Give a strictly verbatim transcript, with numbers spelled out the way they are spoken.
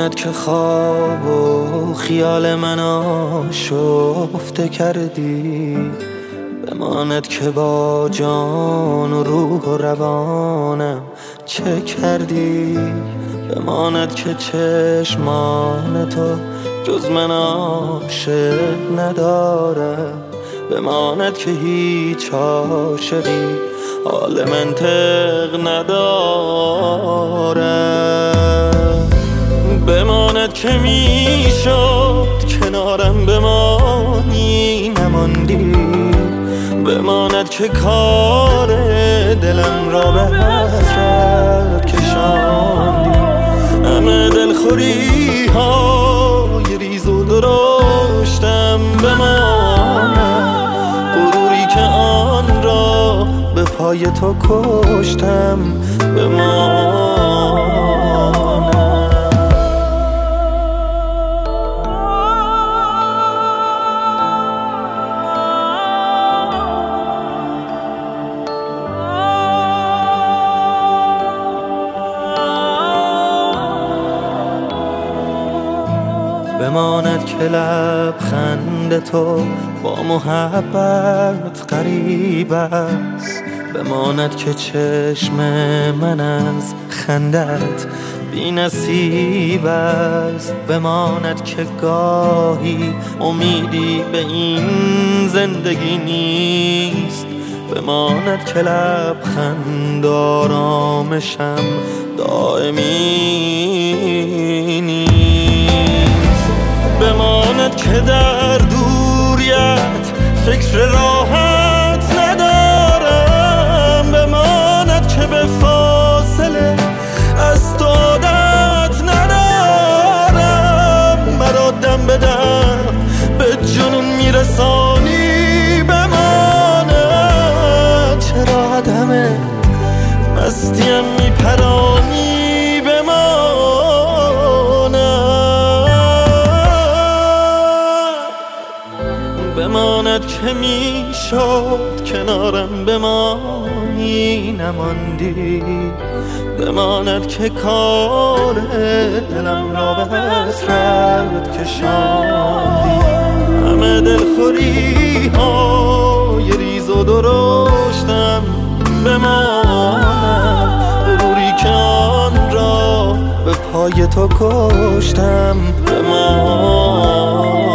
بماند که خواب و خیال من آشفته کردی، بماند که با جان و روح و روانم چه کردی، بماند که چشمان تو جز من عاشق ندارم، بماند که هیچ عاشقی حال منطق ندارم، بماند که میشد کنارم بمانی نماندی، بماند که کار دلم را به حسرت کشاندی، همه دلخوری های ریز و درشتم بماند، غروری که آن را به پای تو کشتم بماند. بماند که لبخند تو با محبت غریب است، بماند که چشم من از خندت بی نصیب است، بماند که گاهی امیدی به این زندگی نیست، بماند که لبخند آرامشم دائمی نیست، بماند که در دوریت فکر راحت ندارم، بماند که به فاصله از تو عادت ندارم، مرا دم به دم به جنون میرسانی، بماند چرا عدم مستیم میپرانی، بماند که میشد کنارم بمانی نماندی، بماند که کار دلم را به حسرت کشاندی، همه دلخوری های ریز و درشتم بماند، غروری که آن را به پای تو کشتم بماند.